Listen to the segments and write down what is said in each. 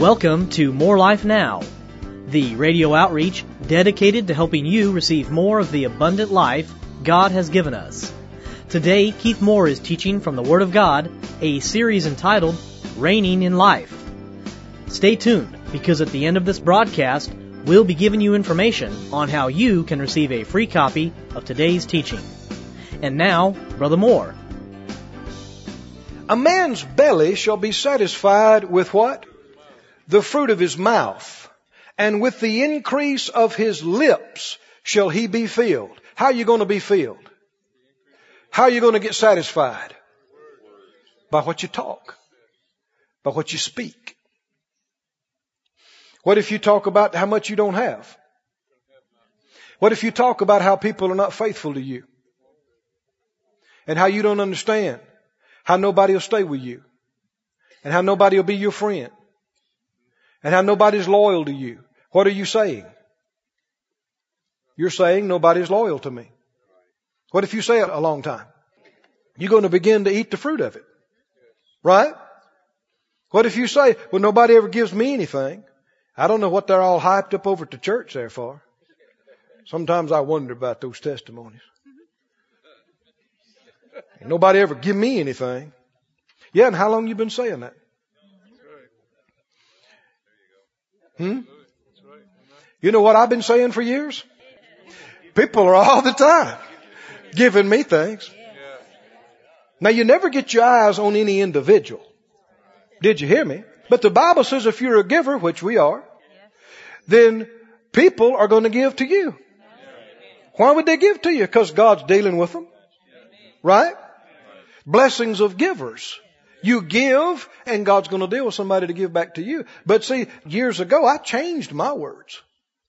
Welcome to More Life Now, the radio outreach dedicated to helping you receive more of the abundant life God has given us. Today, Keith Moore is teaching from the Word of God, a series entitled Reigning in Life. Stay tuned, because at the end of this broadcast, we'll be giving you information on how you can receive a free copy of today's teaching. And now, Brother Moore. A man's belly shall be satisfied with what? The fruit of his mouth. And with the increase of his lips shall he be filled. How are you going to be filled? How are you going to get satisfied? By what you talk. By what you speak. What if you talk about how much you don't have? What if you talk about how people are not faithful to you? And how you don't understand? How nobody will stay with you? And how nobody will be your friend? And how nobody's loyal to you? What are you saying? You're saying nobody's loyal to me. What if you say it a long time? You're going to begin to eat the fruit of it. Right? What if you say, well, nobody ever gives me anything? I don't know what they're all hyped up over at the church there for. Sometimes I wonder about those testimonies. Nobody ever give me anything. Yeah, and how long you been saying that? You know what I've been saying for years? People are all the time giving me things. Now, you never get your eyes on any individual. Did you hear me? But the Bible says if you're a giver, which we are, then people are going to give to you. Why would they give to you? Because God's dealing with them. Right? Blessings of givers. You give, and God's going to deal with somebody to give back to you. But see, years ago, I changed my words.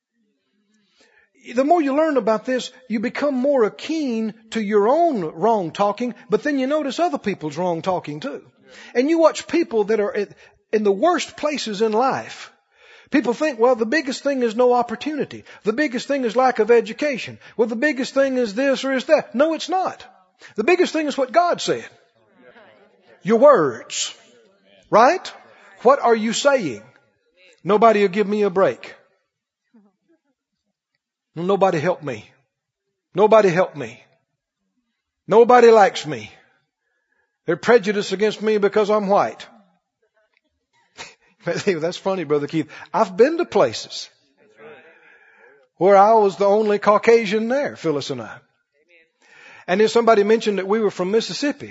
The more you learn about this, you become more keen to your own wrong talking, but then you notice other people's wrong talking too. And you watch people that are in the worst places in life. People think, well, the biggest thing is no opportunity. The biggest thing is lack of education. Well, the biggest thing is this or is that. No, it's not. The biggest thing is what God said. Your words. Right? What are you saying? Nobody will give me a break. Nobody help me. Nobody help me. Nobody likes me. They're prejudiced against me because I'm white. That's funny, Brother Keith. I've been to places where I was the only Caucasian there, Phyllis and I. And then somebody mentioned that we were from Mississippi.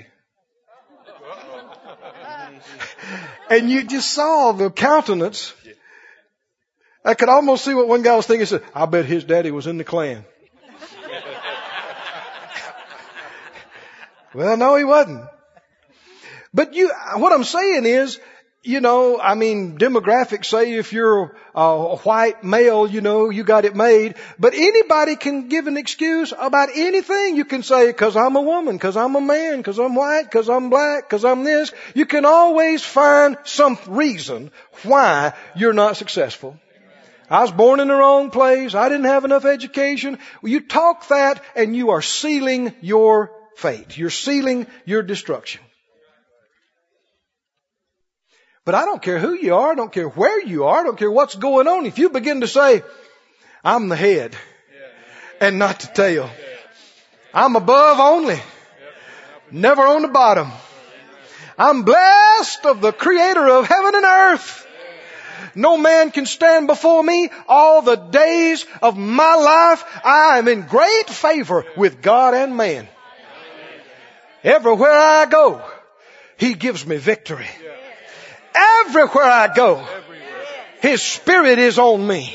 And you just saw the countenance. I could almost see what one guy was thinking. He said, I bet his daddy was in the Klan. Well, no, he wasn't. But what I'm saying is, demographics say if you're a white male, you got it made. But anybody can give an excuse about anything. You can say, because I'm a woman, because I'm a man, because I'm white, because I'm black, because I'm this. You can always find some reason why you're not successful. I was born in the wrong place. I didn't have enough education. Well, you talk that and you are sealing your fate. You're sealing your destruction. But I don't care who you are. I don't care where you are. I don't care what's going on. If you begin to say, I'm the head and not the tail. I'm above only, never on the bottom. I'm blessed of the Creator of heaven and earth. No man can stand before me all the days of my life. I am in great favor with God and man. Everywhere I go, He gives me victory. Everywhere I go, His Spirit is on me.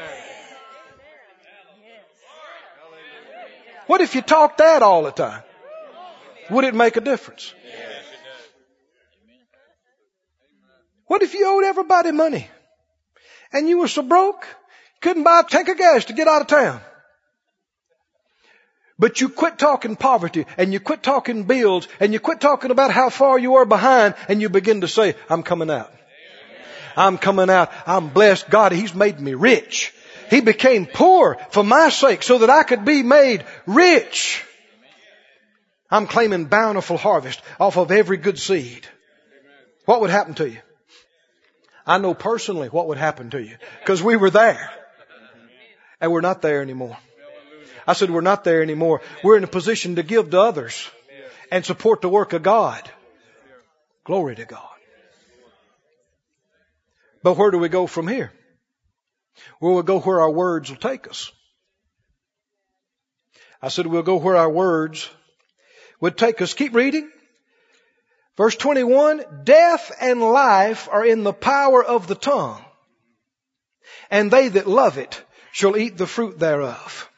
What if you talk that all the time? Would it make a difference? What if you owed everybody money and you were so broke, couldn't buy a tank of gas to get out of town? But you quit talking poverty and you quit talking bills and you quit talking about how far you are behind and you begin to say, I'm coming out. I'm coming out. I'm blessed. God, He's made me rich. He became poor for my sake so that I could be made rich. I'm claiming bountiful harvest off of every good seed. What would happen to you? I know personally what would happen to you because we were there. And we're not there anymore. I said we're not there anymore. We're in a position to give to others and support the work of God. Glory to God. But where do we go from here? Well, we'll go where our words will take us. I said we'll go where our words would take us. Keep reading. Verse 21, death and life are in the power of the tongue, and they that love it shall eat the fruit thereof.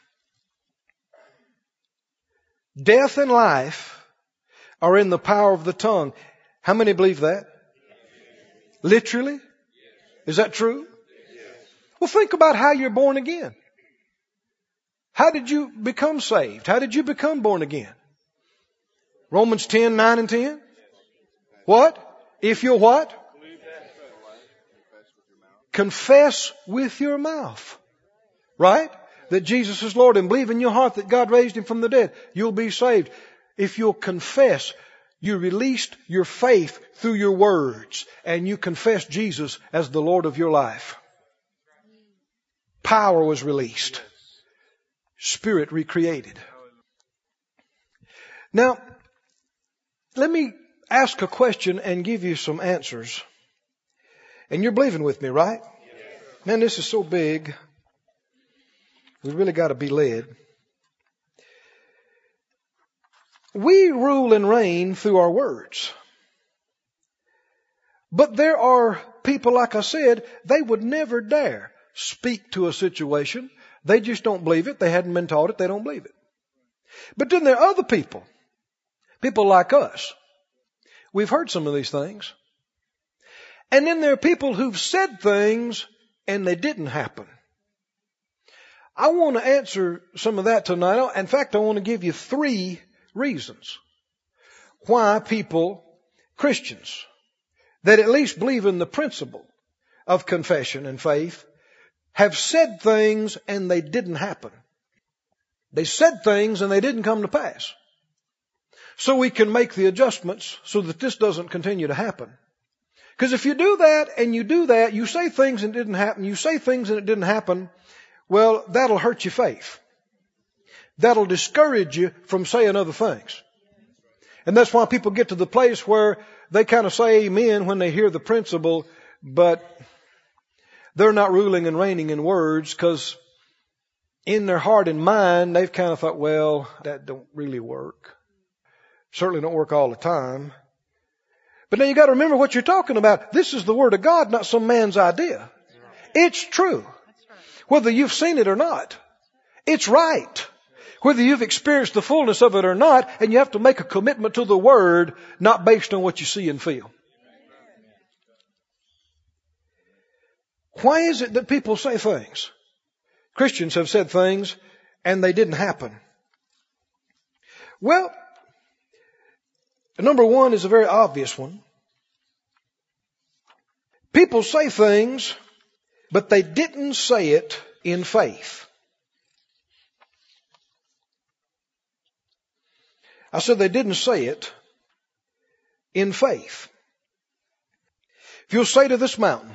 Death and life are in the power of the tongue. How many believe that? Literally? Is that true? Well, think about how you're born again. How did you become saved? How did you become born again? Romans 10, 9 and 10. What? If you'll what? Confess with your mouth. Right? That Jesus is Lord, and believe in your heart that God raised Him from the dead. You'll be saved. If you'll confess, you released your faith through your words, and you confess Jesus as the Lord of your life. Power was released. Spirit recreated. Now, let me ask a question and give you some answers. And you're believing with me, right? Man, this is so big. We really got to be led. We rule and reign through our words. But there are people, like I said, they would never dare speak to a situation. They just don't believe it. They hadn't been taught it. They don't believe it. But then there are other people like us. We've heard some of these things. And then there are people who've said things and they didn't happen. I want to answer some of that tonight. In fact, I want to give you 3 reasons why people, Christians, that at least believe in the principle of confession and faith, have said things and they didn't happen. They said things and they didn't come to pass. So we can make the adjustments so that this doesn't continue to happen. Because if you do that and you do that, you say things and it didn't happen, you say things and it didn't happen, well, that'll hurt your faith. That'll discourage you from saying other things. And that's why people get to the place where they kind of say amen when they hear the principle, but they're not ruling and reigning in words because in their heart and mind, they've kind of thought, well, that don't really work. Certainly don't work all the time. But now you got to remember what you're talking about. This is the Word of God, not some man's idea. It's true. Whether you've seen it or not. It's right. Whether you've experienced the fullness of it or not, and you have to make a commitment to the Word, not based on what you see and feel. Why is it that people say things? Christians have said things and they didn't happen. Well, number 1 is a very obvious one. People say things, but they didn't say it in faith. I said they didn't say it in faith. If you'll say to this mountain,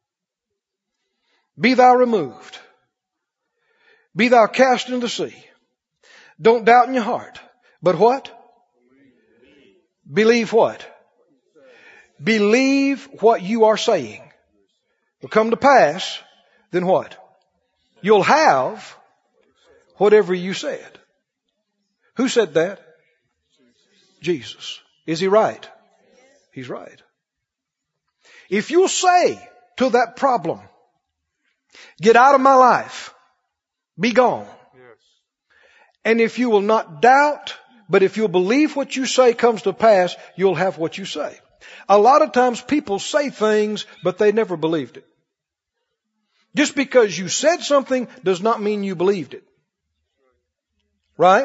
be thou removed, be thou cast into the sea, don't doubt in your heart, but what? Believe what? Believe what you are saying will come to pass, then what? You'll have whatever you said. Who said that? Jesus. Is He right? He's right. If you'll say to that problem, get out of my life, be gone. And if you will not doubt, but if you'll believe what you say comes to pass, you'll have what you say. A lot of times people say things, but they never believed it. Just because you said something does not mean you believed it. Right?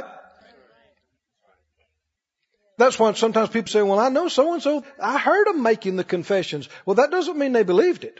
That's why sometimes people say, well, I know so-and-so. I heard them making the confessions. Well, that doesn't mean they believed it.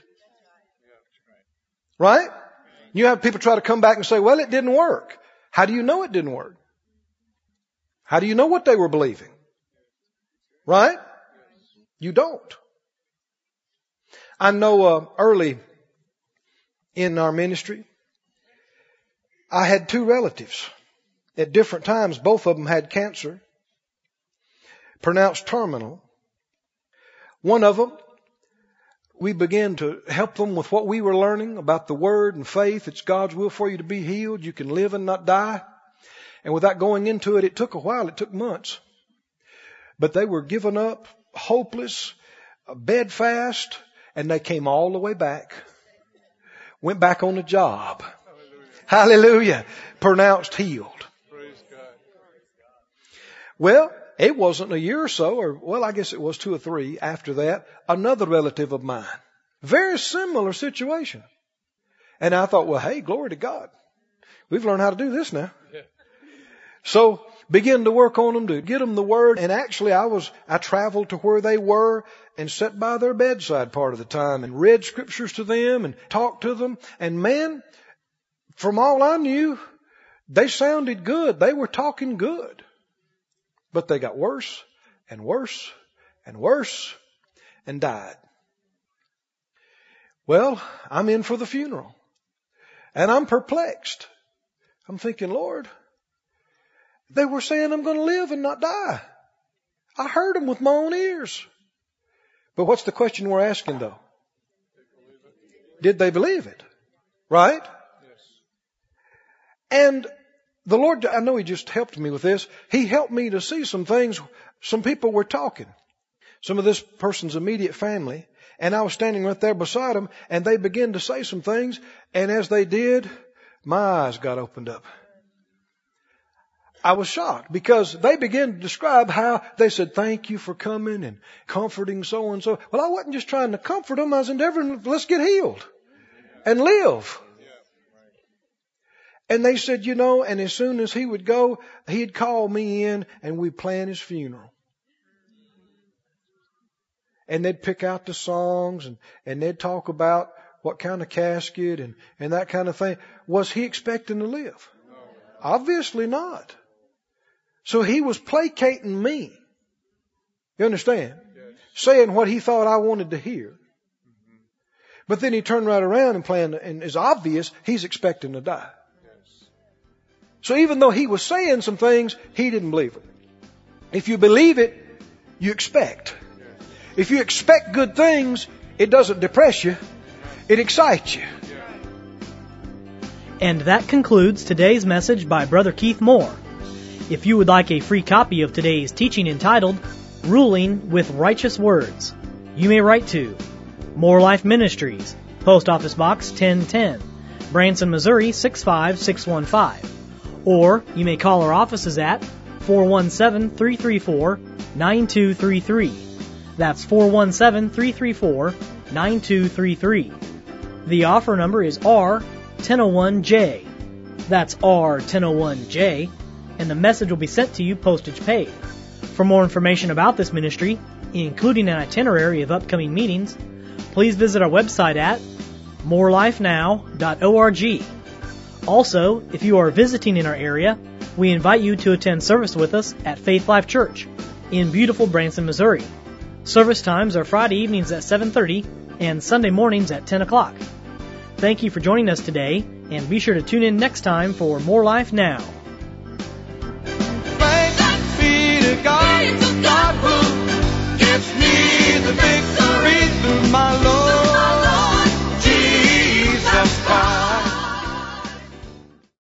Right? You have people try to come back and say, well, it didn't work. How do you know it didn't work? How do you know what they were believing? Right? You don't. I know early in our ministry, I had two relatives. At different times, both of them had cancer, pronounced terminal. One of them, we began to help them with what we were learning about the Word and faith. It's God's will for you to be healed. You can live and not die. And without going into it, it took a while. It took months. But they were given up, hopeless, bedfast, and they came all the way back. Went back on the job. Hallelujah. Pronounced healed. Praise God. Well, it wasn't a year or so, I guess it was 2 or 3 after that, another relative of mine. Very similar situation. And I thought, well, hey, glory to God. We've learned how to do this now. Yeah. So begin to work on them to get them the Word. And actually I traveled to where they were and sat by their bedside part of the time and read scriptures to them and talked to them. And man, from all I knew, they sounded good. They were talking good. But they got worse and worse and worse and died. Well, I'm in for the funeral. And I'm perplexed. I'm thinking, Lord, they were saying I'm going to live and not die. I heard them with my own ears. But what's the question we're asking though? Did they believe it? Right? Yes. And the Lord, I know He just helped me with this. He helped me to see some things. Some people were talking. Some of this person's immediate family. And I was standing right there beside them. And they began to say some things. And as they did, my eyes got opened up. I was shocked because they began to describe how they said, thank you for coming and comforting so and so. Well, I wasn't just trying to comfort them. I was endeavoring, let's get healed and live. And they said, and as soon as he would go, he'd call me in and we'd plan his funeral. And they'd pick out the songs and they'd talk about what kind of casket and that kind of thing. Was he expecting to live? Obviously not. So he was placating me. You understand? Yes. Saying what he thought I wanted to hear. But then he turned right around and planned, and it's obvious he's expecting to die. Yes. So even though he was saying some things, he didn't believe it. If you believe it, you expect. Yes. If you expect good things, it doesn't depress you. It excites you. And that concludes today's message by Brother Keith Moore. If you would like a free copy of today's teaching entitled, Ruling with Righteous Words, you may write to More Life Ministries, Post Office Box 1010, Branson, Missouri 65615. Or you may call our offices at 417-334-9233. That's 417-334-9233. The offer number is R1001J. That's R1001J, and the message will be sent to you postage paid. For more information about this ministry, including an itinerary of upcoming meetings, please visit our website at morelifenow.org. Also, if you are visiting in our area, we invite you to attend service with us at Faith Life Church in beautiful Branson, Missouri. Service times are Friday evenings at 7:30 and Sunday mornings at 10 o'clock. Thank you for joining us today, and be sure to tune in next time for More Life Now. Thanks be to God.